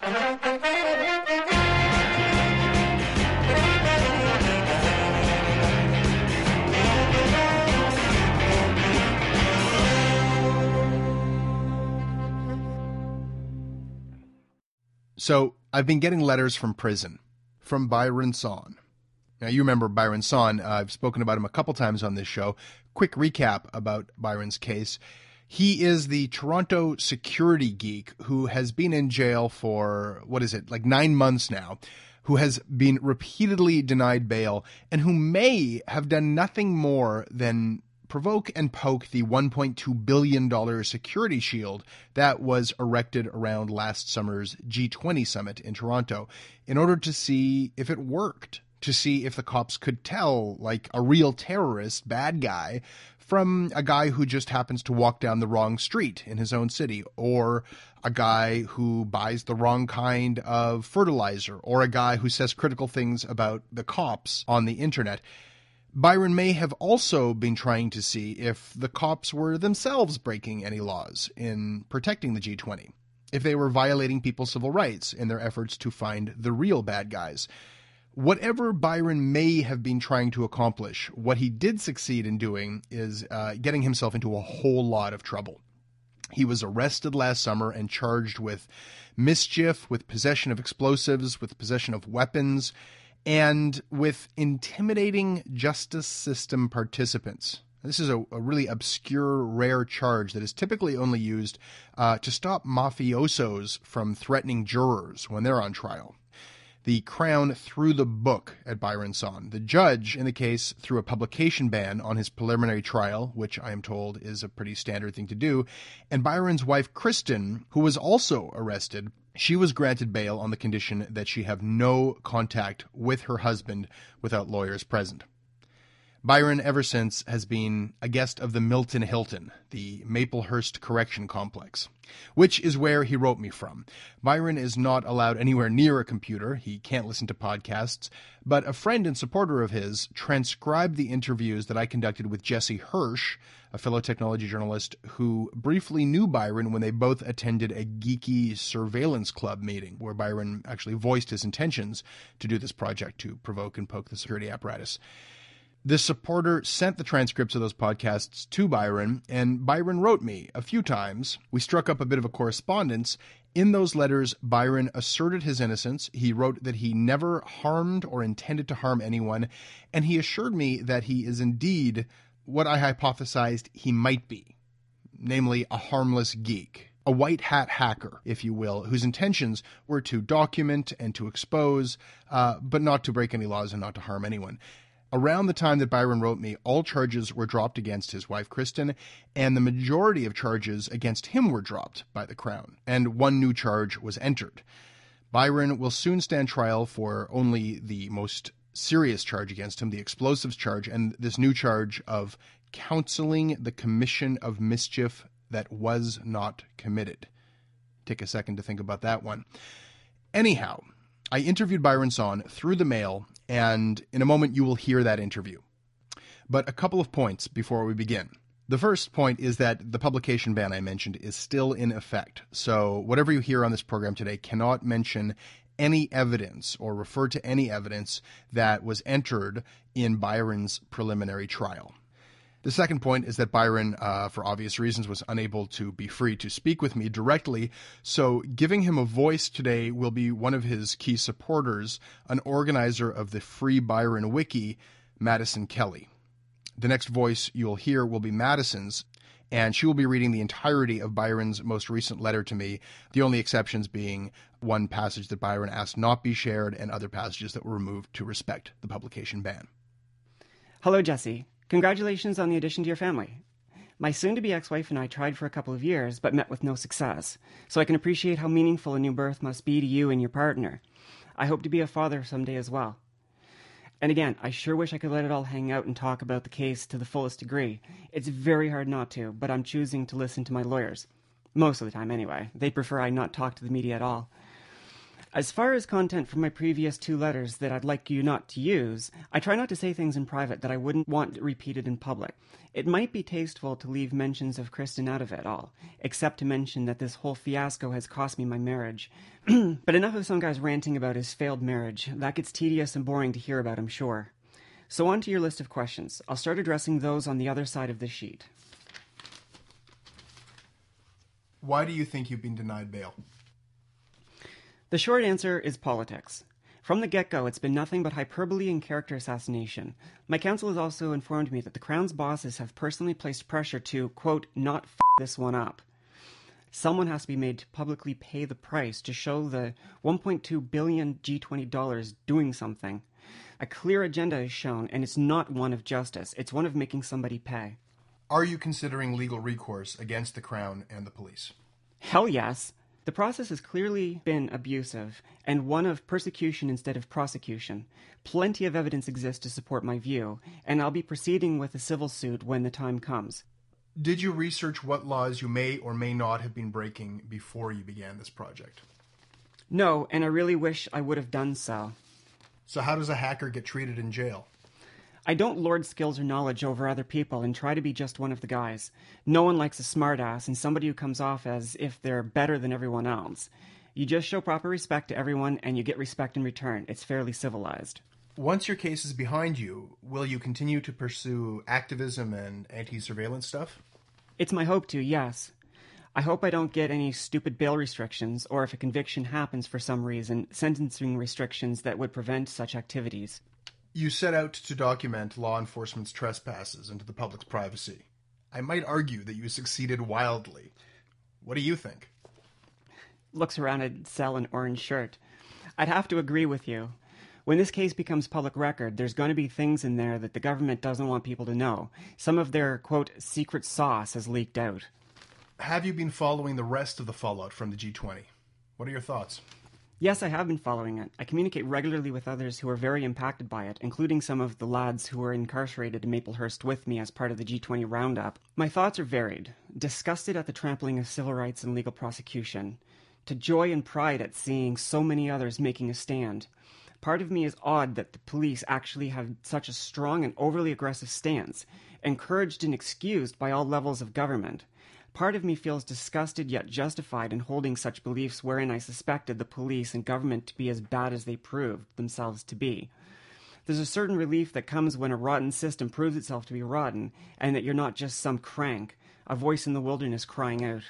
So I've been getting letters from prison, from Byron Sonn. Now, you remember Byron Sonn. I've spoken about him a couple times on this show. Quick recap about Byron's case. He is the Toronto security geek who has been in jail for, 9 months now, who has been repeatedly denied bail, and who may have done nothing more than provoke and poke the $1.2 billion security shield that was erected around last summer's G20 summit in Toronto in order to see if it worked, to see if the cops could tell, like, a real terrorist, bad guy, from a guy who just happens to walk down the wrong street in his own city, or a guy who buys the wrong kind of fertilizer, or a guy who says critical things about the cops on the internet. Byron may have also been trying to see if the cops were themselves breaking any laws in protecting the G20, if they were violating people's civil rights in their efforts to find the real bad guys. Whatever Byron may have been trying to accomplish, what he did succeed in doing is getting himself into a whole lot of trouble. He was arrested last summer and charged with mischief, with possession of explosives, with possession of weapons, and with intimidating justice system participants. This is a really obscure, rare charge that is typically only used to stop mafiosos from threatening jurors when they're on trial. The Crown threw the book at Byron Sonn. The judge in the case threw a publication ban on his preliminary trial, which I am told is a pretty standard thing to do. And Byron's wife, Kristen, who was also arrested, she was granted bail on the condition that she have no contact with her husband without lawyers present. Byron, ever since, has been a guest of the Milton Hilton, the Maplehurst Correction Complex, which is where he wrote me from. Byron is not allowed anywhere near a computer. He can't listen to podcasts, but a friend and supporter of his transcribed the interviews that I conducted with Jesse Hirsch, a fellow technology journalist who briefly knew Byron when they both attended a geeky surveillance club meeting, where Byron actually voiced his intentions to do this project to provoke and poke the security apparatus. This supporter sent the transcripts of those podcasts to Byron, and Byron wrote me a few times. We struck up a bit of a correspondence. In those letters, Byron asserted his innocence. He wrote that he never harmed or intended to harm anyone, and he assured me that he is indeed what I hypothesized he might be, namely a harmless geek, a white hat hacker, if you will, whose intentions were to document and to expose, but not to break any laws and not to harm anyone. Around the time that Byron wrote me, all charges were dropped against his wife, Kristen, and the majority of charges against him were dropped by the Crown, and one new charge was entered. Byron will soon stand trial for only the most serious charge against him, the explosives charge, and this new charge of counseling the commission of mischief that was not committed. Take a second to think about that one. Anyhow, I interviewed Byron Sonn through the mail, and in a moment you will hear that interview. But a couple of points before we begin. The first point is that the publication ban I mentioned is still in effect. So whatever you hear on this program today cannot mention any evidence or refer to any evidence that was entered in Byron's preliminary trial. The second point is that Byron, for obvious reasons, was unable to be free to speak with me directly, so giving him a voice today will be one of his key supporters, an organizer of the Free Byron Wiki, Madison Kelly. The next voice you'll hear will be Madison's, and she will be reading the entirety of Byron's most recent letter to me, the only exceptions being one passage that Byron asked not be shared and other passages that were removed to respect the publication ban. Hello, Jesse. Congratulations on the addition to your family. My soon-to-be ex-wife and I tried for a couple of years, but met with no success, so I can appreciate how meaningful a new birth must be to you and your partner. I hope to be a father someday as well. And again, I sure wish I could let it all hang out and talk about the case to the fullest degree. It's very hard not to, but I'm choosing to listen to my lawyers. Most of the time, anyway. They prefer I not talk to the media at all. As far as content from my previous 2 letters that I'd like you not to use, I try not to say things in private that I wouldn't want repeated in public. It might be tasteful to leave mentions of Kristen out of it all, except to mention that this whole fiasco has cost me my marriage. But enough of some guy's ranting about his failed marriage. That gets tedious and boring to hear about, I'm sure. So on to your list of questions. I'll start addressing those on the other side of the sheet. Why do you think you've been denied bail? The short answer is politics. From the get-go, it's been nothing but hyperbole and character assassination. My counsel has also informed me that the Crown's bosses have personally placed pressure to, quote, not f*** this one up. Someone has to be made to publicly pay the price to show the $1.2 billion G20 doing something. A clear agenda is shown, and it's not one of justice. It's one of making somebody pay. Are you considering legal recourse against the Crown and the police? Hell yes. The process has clearly been abusive, and one of persecution instead of prosecution. Plenty of evidence exists to support my view, and I'll be proceeding with a civil suit when the time comes. Did you research what laws you may or may not have been breaking before you began this project? No, and I really wish I would have done so. So how does a hacker get treated in jail? I don't lord skills or knowledge over other people and try to be just one of the guys. No one likes a smartass and somebody who comes off as if they're better than everyone else. You just show proper respect to everyone and you get respect in return. It's fairly civilized. Once your case is behind you, will you continue to pursue activism and anti-surveillance stuff? It's my hope to, yes. I hope I don't get any stupid bail restrictions, or if a conviction happens for some reason, sentencing restrictions that would prevent such activities. You set out to document law enforcement's trespasses into the public's privacy. I might argue that you succeeded wildly. What do you think? Looks around at Sal an orange shirt. I'd have to agree with you. When this case becomes public record, there's going to be things in there that the government doesn't want people to know. Some of their, quote, secret sauce has leaked out. Have you been following the rest of the fallout from the G20? What are your thoughts? Yes, I have been following it. I communicate regularly with others who are very impacted by it, including some of the lads who were incarcerated in Maplehurst with me as part of the G20 roundup. My thoughts are varied. Disgusted at the trampling of civil rights and legal prosecution. To joy and pride at seeing so many others making a stand. Part of me is awed that the police actually have such a strong and overly aggressive stance, encouraged and excused by all levels of government. Part of me feels disgusted yet justified in holding such beliefs wherein I suspected the police and government to be as bad as they proved themselves to be. There's a certain relief that comes when a rotten system proves itself to be rotten, and that you're not just some crank, a voice in the wilderness crying out.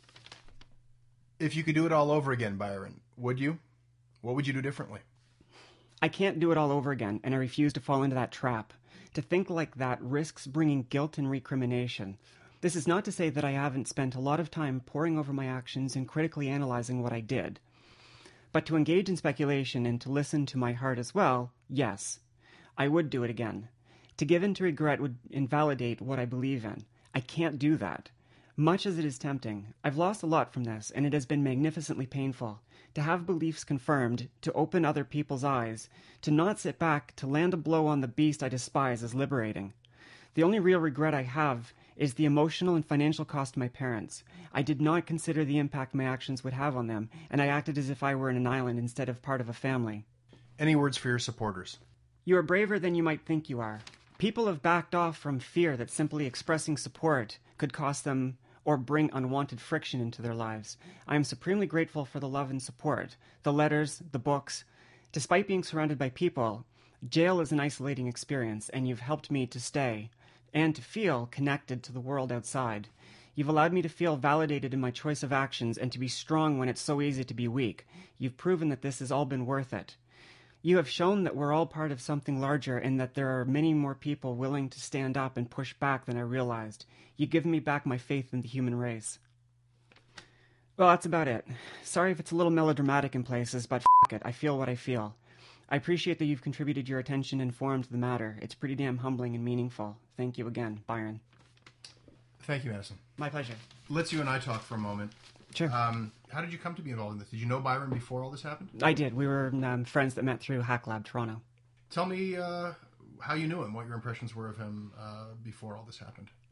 If you could do it all over again, Byron, would you? What would you do differently? I can't do it all over again, and I refuse to fall into that trap. To think like that risks bringing guilt and recrimination. This is not to say that I haven't spent a lot of time poring over my actions and critically analyzing what I did. But to engage in speculation and to listen to my heart as well, yes, I would do it again. To give in to regret would invalidate what I believe in. I can't do that. Much as it is tempting, I've lost a lot from this, and it has been magnificently painful. To have beliefs confirmed, to open other people's eyes, to not sit back, to land a blow on the beast I despise is liberating. The only real regret I have is the emotional and financial cost to my parents. I did not consider the impact my actions would have on them, and I acted as if I were in an island instead of part of a family. Any words for your supporters? You are braver than you might think you are. People have backed off from fear that simply expressing support could cost them or bring unwanted friction into their lives. I am supremely grateful for the love and support, the letters, the books. Despite being surrounded by people, jail is an isolating experience, and you've helped me to stay and to feel connected to the world outside. You've allowed me to feel validated in my choice of actions and to be strong when it's so easy to be weak. You've proven that this has all been worth it. You have shown that we're all part of something larger and that there are many more people willing to stand up and push back than I realized. You've given me back my faith in the human race. Well, that's about it. Sorry if it's a little melodramatic in places, but f*** it, I feel what I feel. I appreciate that you've contributed your attention and form to the matter. It's pretty damn humbling and meaningful. Thank you again, Byron. Thank you, Madison. My pleasure. Let's you and I talk for a moment. Sure. How did you come to be involved in this? Did you know Byron before all this happened? I did. We were friends that met through Hack Lab Toronto. Tell me how you knew him, what your impressions were of him before all this happened.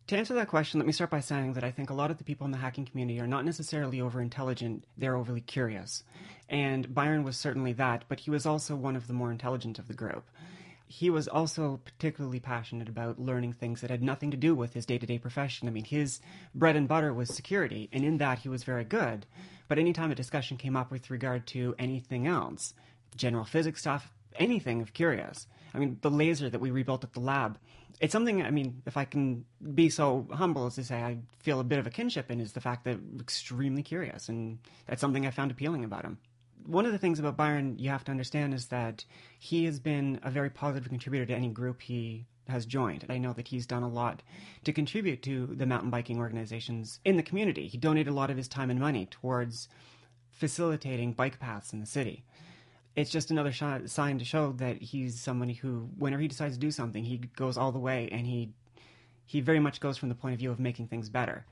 To answer that question, let me start by saying that I think a lot of the people in the hacking community are not necessarily over-intelligent, they're overly curious. And Byron was certainly that, but he was also one of the more intelligent of the group. He was also particularly passionate about learning things that had nothing to do with his day-to-day profession. I mean, his bread and butter was security, and in that he was very good. But anytime a discussion came up with regard to anything else, general physics stuff, anything of curious. I mean, the laser that we rebuilt at the lab, it's something, I mean, if I can be so humble as to say I feel a bit of a kinship in, is the fact that I'm extremely curious, and that's something I found appealing about him. One of the things about Byron you have to understand is that he has been a very positive contributor to any group he has joined. I know that he's done a lot to contribute to the mountain biking organizations in the community. He donated a lot of his time and money towards facilitating bike paths in the city. It's just another sign to show that he's somebody who, whenever he decides to do something, he goes all the way, and he very much goes from the point of view of making things better.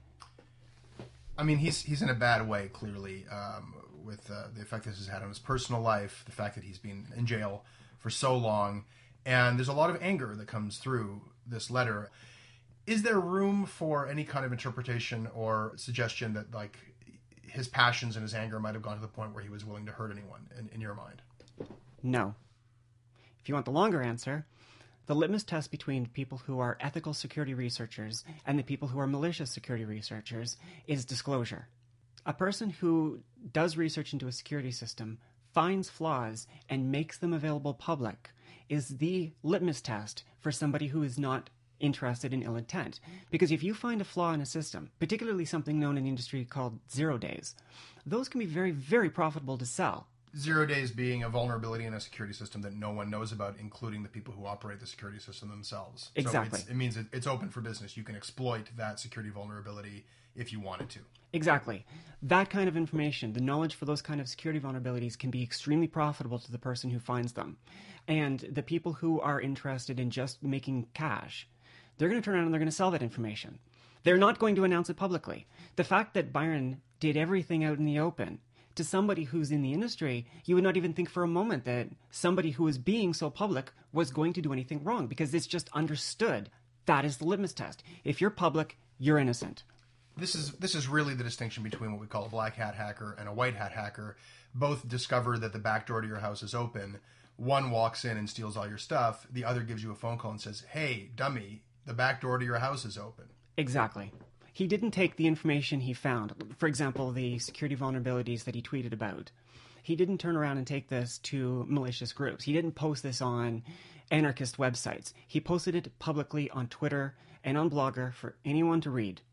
I mean, he's in a bad way, clearly, with the effect this has had on his personal life, the fact that he's been in jail for so long, and there's a lot of anger that comes through this letter. Is there room for any kind of interpretation or suggestion that, like, his passions and his anger might have gone to the point where he was willing to hurt anyone, in your mind? No. If you want the longer answer, the litmus test between people who are ethical security researchers and the people who are malicious security researchers is disclosure. A person who does research into a security system, finds flaws, and makes them available public is the litmus test for somebody who is not interested in ill intent. Because if you find a flaw in a system, particularly something known in the industry called 0 days, those can be very, very profitable to sell. 0 days being a vulnerability in a security system that no one knows about, including the people who operate the security system themselves. Exactly. So it means it's open for business. You can exploit that security vulnerability if you wanted to. Exactly. That kind of information, the knowledge for those kind of security vulnerabilities, can be extremely profitable to the person who finds them. And the people who are interested in just making cash, they're going to turn around and they're going to sell that information. They're not going to announce it publicly. The fact that Byron did everything out in the open, to somebody who's in the industry, you would not even think for a moment that somebody who is being so public was going to do anything wrong, because it's just understood. That is the litmus test. If you're public, you're innocent. This is really the distinction between what we call a black hat hacker and a white hat hacker. Both discover that the back door to your house is open. One walks in and steals all your stuff. The other gives you a phone call and says, "Hey, dummy, the back door to your house is open." Exactly. He didn't take the information he found, for example, the security vulnerabilities that he tweeted about. He didn't turn around and take this to malicious groups. He didn't post this on anarchist websites. He posted it publicly on Twitter and on Blogger for anyone to read.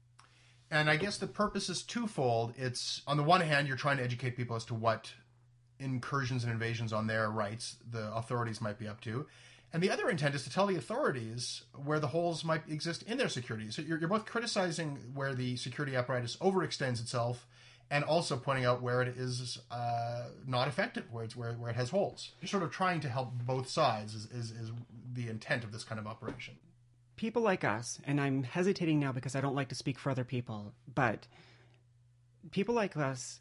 And I guess the purpose is twofold. It's, on the one hand, you're trying to educate people as to what incursions and invasions on their rights the authorities might be up to. And the other intent is to tell the authorities where the holes might exist in their security. So you're both criticizing where the security apparatus overextends itself, and also pointing out where it is not effective, where it has holes. You're sort of trying to help both sides is the intent of this kind of operation. People like us, and I'm hesitating now because I don't like to speak for other people, but people like us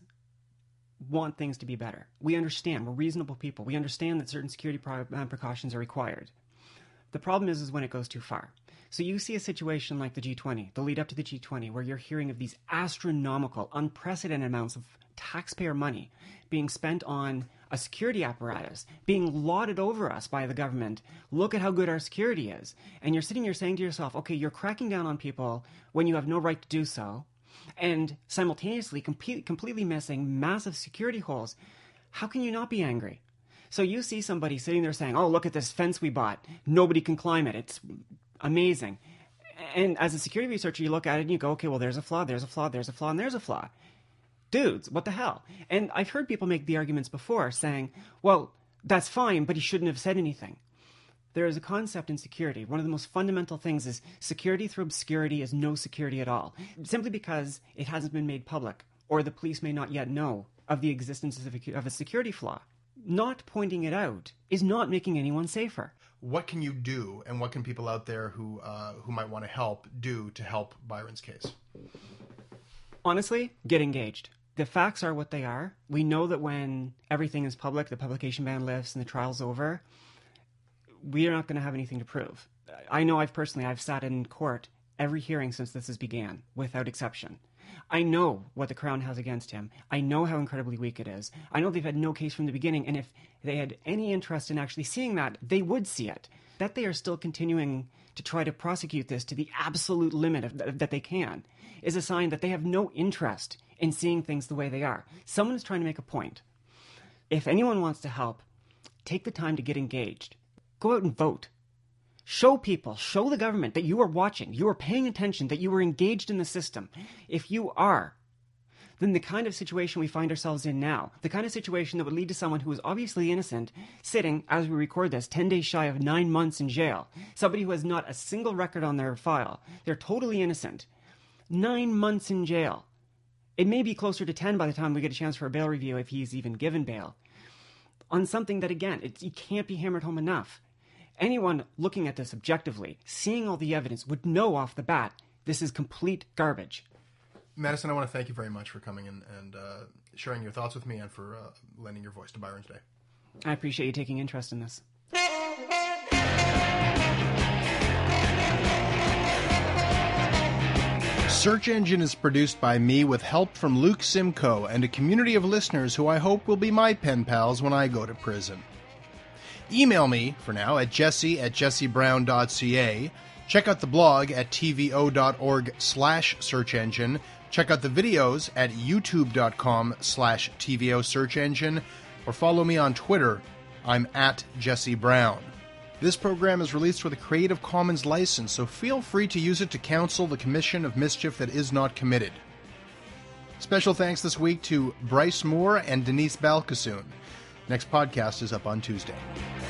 want things to be better. We understand. We're reasonable people. We understand that certain security precautions are required. The problem is when it goes too far. So you see a situation like the G20, the lead up to the G20, where you're hearing of these astronomical, unprecedented amounts of taxpayer money being spent on a security apparatus, being lauded over us by the government. Look at how good our security is. And you're sitting here saying to yourself, okay, you're cracking down on people when you have no right to do so, and simultaneously completely missing massive security holes. How can you not be angry? So you see somebody sitting there saying, oh, look at this fence we bought. Nobody can climb it. It's amazing. And as a security researcher, you look at it and you go, okay, well, there's a flaw, there's a flaw, there's a flaw, and there's a flaw. Dudes, what the hell? And I've heard people make the arguments before saying, well, that's fine, but he shouldn't have said anything. There is a concept in security. One of the most fundamental things is security through obscurity is no security at all, simply because it hasn't been made public, or the police may not yet know of the existence of a security flaw. Not pointing it out is not making anyone safer. What can you do, and what can people out there who might want to help do to help Byron's case? Honestly, get engaged. The facts are what they are. We know that when everything is public, the publication ban lifts and the trial's over, we are not going to have anything to prove. I know I've sat in court every hearing since this has began, without exception. I know what the Crown has against him. I know how incredibly weak it is. I know they've had no case from the beginning, and if they had any interest in actually seeing that, they would see it. That they are still continuing to try to prosecute this to the absolute limit that they can is a sign that they have no interest in seeing things the way they are. Someone is trying to make a point. If anyone wants to help, take the time to get engaged. Go out and vote. Show people, show the government that you are watching, you are paying attention, that you are engaged in the system. If you are, then the kind of situation we find ourselves in now, the kind of situation that would lead to someone who is obviously innocent, sitting, as we record this, 10 days shy of 9 months in jail, somebody who has not a single record on their file, they're totally innocent, 9 months in jail. It may be closer to 10 by the time we get a chance for a bail review if he's even given bail. On something that, again, it can't be hammered home enough. Anyone looking at this objectively, seeing all the evidence, would know off the bat this is complete garbage. Madison, I want to thank you very much for coming in and sharing your thoughts with me and for lending your voice to Byron's Day. I appreciate you taking interest in this. Search Engine is produced by me with help from Luke Simcoe and a community of listeners who I hope will be my pen pals when I go to prison. Email me, for now, at jesse@jessebrown.ca. Check out the blog at tvo.org/searchengine. Check out the videos at youtube.com/TVO search engine. Or follow me on Twitter. I'm at Jesse Brown. This program is released with a Creative Commons license, so feel free to use it to counsel the commission of mischief that is not committed. Special thanks this week to Bryce Moore and Denise Balkasoon. Next podcast is up on Tuesday.